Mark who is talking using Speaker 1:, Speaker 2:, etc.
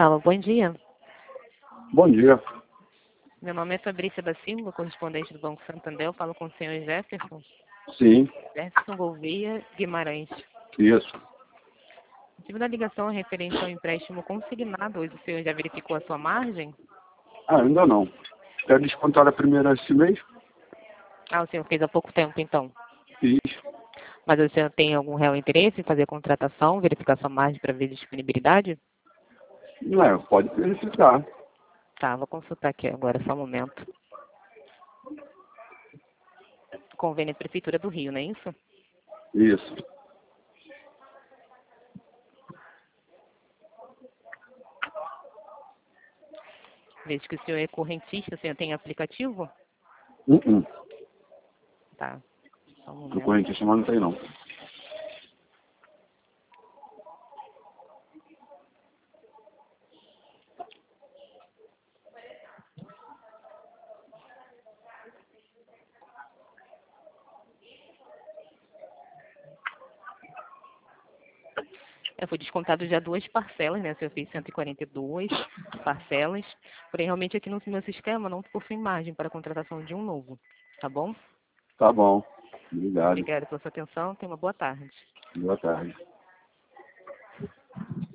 Speaker 1: Alô, bom dia.
Speaker 2: Bom dia.
Speaker 1: Meu nome é Fabrícia da Silva, correspondente do Banco Santander. Eu falo com o senhor Jefferson.
Speaker 2: Sim,
Speaker 1: Jefferson Gouveia Guimarães.
Speaker 2: isso.
Speaker 1: O motivo da ligação é referente ao empréstimo consignado. Hoje o senhor já verificou a sua margem?
Speaker 2: Ainda não. Quer descontar a primeira esse mês?
Speaker 1: Ah, o senhor fez há pouco tempo, então.
Speaker 2: Fiz.
Speaker 1: Mas o senhor tem algum real interesse em fazer a contratação, verificar sua margem para ver disponibilidade?
Speaker 2: Não é, pode verificar.
Speaker 1: Tá, vou consultar aqui agora, só um momento. Convênio Prefeitura do Rio, não é isso?
Speaker 2: Isso.
Speaker 1: Vejo que o senhor é correntista, o senhor tem aplicativo?
Speaker 2: Uh-uh.
Speaker 1: Tá, só um
Speaker 2: Do
Speaker 1: momento.
Speaker 2: correntista, mas não tem não.
Speaker 1: Foi descontado já duas parcelas, né? O senhor fez 142 parcelas. Porém, realmente aqui no meu sistema não possui margem para a contratação de um novo. Tá bom?
Speaker 2: Tá bom. Obrigado.
Speaker 1: Obrigada pela sua atenção. Tenha uma boa tarde.
Speaker 2: Boa tarde.